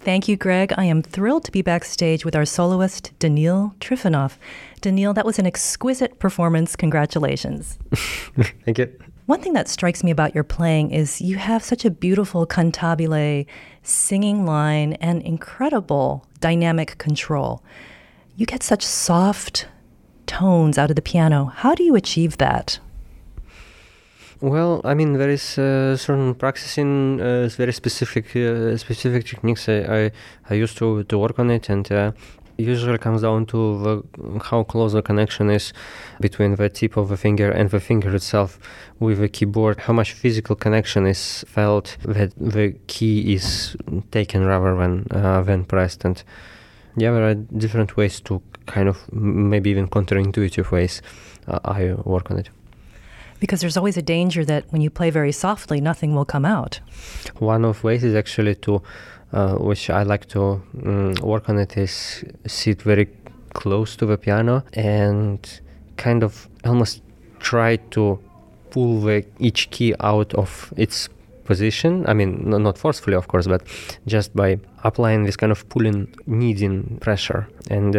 Thank you, Greg. I am thrilled to be backstage with our soloist, Danil Trifonov. Danil, that was an exquisite performance. Congratulations. Thank you. One thing that strikes me about your playing is you have such a beautiful cantabile singing line and incredible dynamic control. You get such soft tones out of the piano. How do you achieve that? Well, I mean, there is certain practicing, very specific techniques. I used to work on it, and usually comes down to how close the connection is between the tip of the finger and the finger itself with the keyboard, how much physical connection is felt that the key is taken rather than pressed. And yeah, there are different ways to kind of, maybe even counterintuitive ways I work on it. Because there's always a danger that when you play very softly, nothing will come out. One of ways is actually to which I like to work on it, is sit very close to the piano and kind of almost try to pull each key out of its position. I mean, not forcefully, of course, but just by applying this kind of pulling, kneading pressure and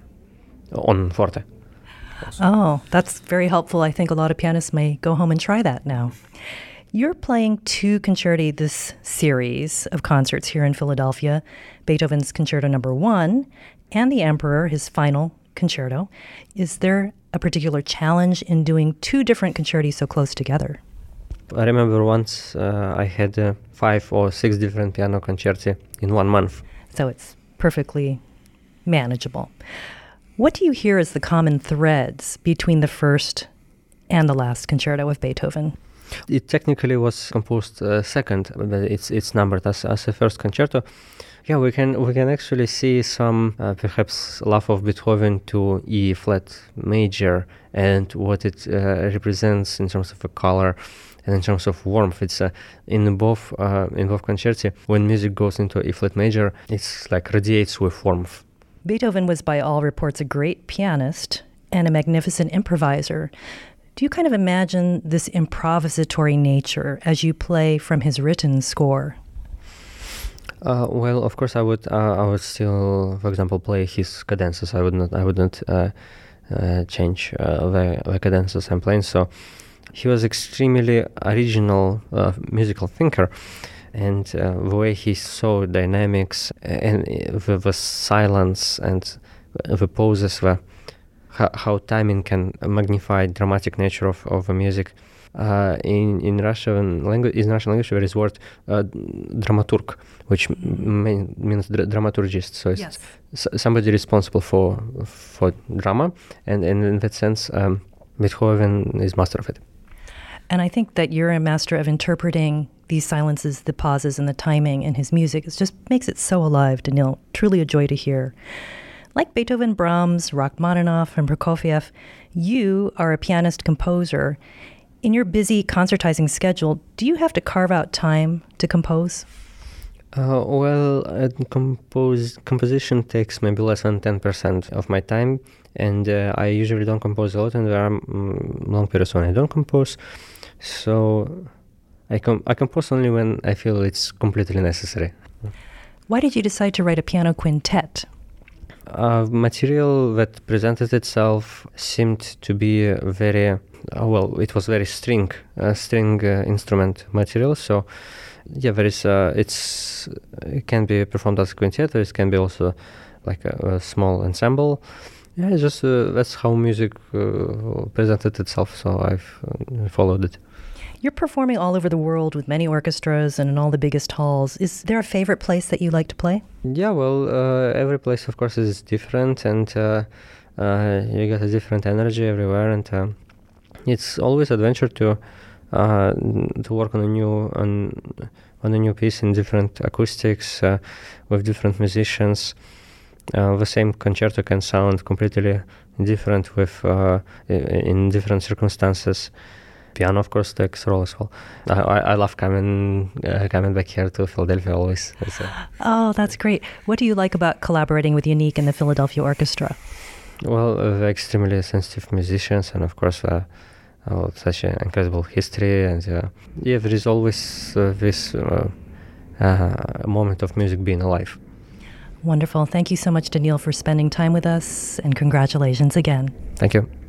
on forte. Oh, that's very helpful. I think a lot of pianists may go home and try that now. You're playing 2 concerti this series of concerts here in Philadelphia, Beethoven's Concerto No. 1 and The Emperor, his final concerto. Is there a particular challenge in doing 2 different concerti so close together? I remember once I had 5 or 6 different piano concerti in 1 month. So it's perfectly manageable. What do you hear as the common threads between the first and the last concerto of Beethoven? It technically was composed second, but it's numbered as a first concerto. Yeah, we can actually see some perhaps love of Beethoven to E flat major and what it represents in terms of a color and in terms of warmth. It's in both concerti, when music goes into E flat major, it's like radiates with warmth. Beethoven was, by all reports, a great pianist and a magnificent improviser. Do you kind of imagine this improvisatory nature as you play from his written score? Well, of course, I would still, for example, play his cadences. I would not change the cadences I'm playing. So he was extremely original musical thinker, and the way he saw dynamics and the silence and the pauses were. How timing can magnify dramatic nature of the music. In Russian language, there is word dramaturg, which means dramaturgist. So it's somebody responsible for drama, and in that sense, Beethoven is master of it. And I think that you're a master of interpreting these silences, the pauses, and the timing in his music. It just makes it so alive, Danil. Truly a joy to hear. Like Beethoven, Brahms, Rachmaninoff, and Prokofiev, you are a pianist-composer. In your busy concertizing schedule, do you have to carve out time to compose? Composition takes maybe less than 10% of my time, and I usually don't compose a lot, and there are long periods when I don't compose. So I compose only when I feel it's completely necessary. Why did you decide to write a piano quintet? Material that presented itself seemed to be very it was very string instrument material. So yeah, there is it can be performed as a quintet. It can be also like a small ensemble. Yeah, it's just that's how music presented itself. So I've followed it. You're performing all over the world with many orchestras and in all the biggest halls. Is there a favorite place that you like to play? Yeah, well, every place, of course, is different, and you get a different energy everywhere, and it's always adventure to work on a new piece in different acoustics with different musicians. The same concerto can sound completely different with in different circumstances. Piano, of course, takes a role as well. I love coming back here to Philadelphia always. Oh, that's great. What do you like about collaborating with Yannick and the Philadelphia Orchestra? Well, they're extremely sensitive musicians, and of course, such an incredible history. And there is always this moment of music being alive. Wonderful. Thank you so much, Daniil, for spending time with us, and congratulations again. Thank you.